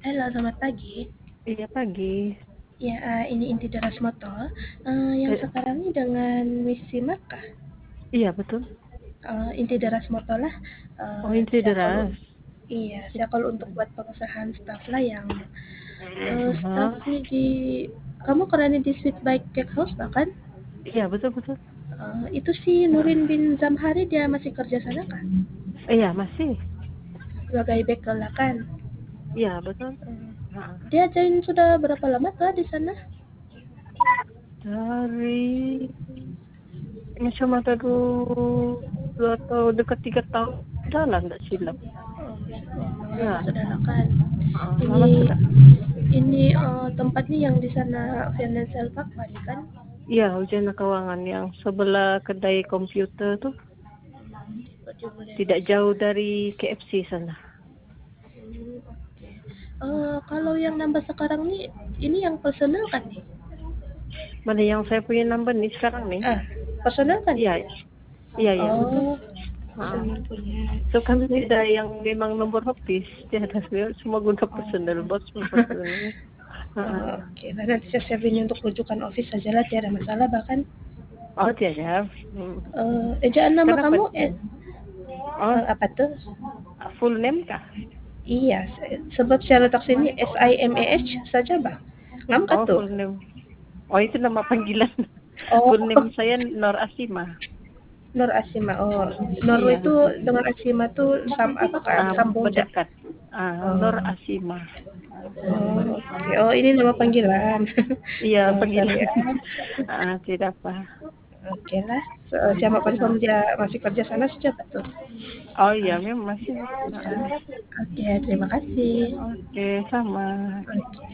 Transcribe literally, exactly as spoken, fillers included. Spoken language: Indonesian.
Halo, selamat pagi. Iya pagi. Ya, eee, ini Inti Deras Motor, eee, yang Eh, sekarang ini dengan Miss Simak kah? iya betul. Eee, Inti Deras Motor lah, Oh eee, ini Siakul deras. iya, Siakul untuk buat pengusahaan staff lah yang, eee, Aha. staff-nya di kamu kerjanya di Sweet Bike Cake House bahkan? Iya betul betul. Eee, itu si Nurin Heeh. bin Zamhari dia masih kerja sana kah? Iya masih. Sebagai bekel lah kan? Iya betul. Eee, Heeh. dia join sudah berapa lama kah di sana? Dari macam ada dua, dua atau dekat tiga tahun jalan tidak silap. Oh, oh, lama Ya, sudah lah kan? heeh, lama Ini sudah. Ini, eee, tempatnya yang di sana Financial Park tadi kan? Iya ujian keuangan yang sebelah kedai komputer tuh Baju mulai tidak masuk. jauh dari K F C sana. Mmm, oke. Eee, kalau yang nambah sekarang nih, ini yang personal kan nih? Mana yang saya punya number nih sekarang nih? Ah, personal kan Iya, itu? iya iya betul. Oh, Heeh. personal punya. So kami tidak yang memang nomor habis, tiada semua guna Oh, personal bos personal. Heeh. oh, oke lah nanti saya siapin untuk rujukan office sajalah tiada masalah bahkan, Oh tiada. Hmm. eee, ejaan nama Kenapa? kamu, eh, Oh eee, apa tuh? full name kah? Iya, se sebab saya letak sini S I M E H saja Bang. Ngangkat Oh tuh? full name. Oh itu nama panggilan. Oh. Full name saya Nor Asima. Nur Asima, oh, Nur Iya. itu dengan Asima tuh sam apa Kak, Ah, sambung ja? berdekat. Ah, Nor Oh, Asima. oh, oke. Oh, ini nama panggilan. Iya Oh, sorry panggilan. ya. Ah, tidak apa. Oke lah. So, siapa confirm Ah. dia masih kerja sana siapa tuh? Oh iya memang masih. Ah. Oke, terima kasih. Oke sama. Oke.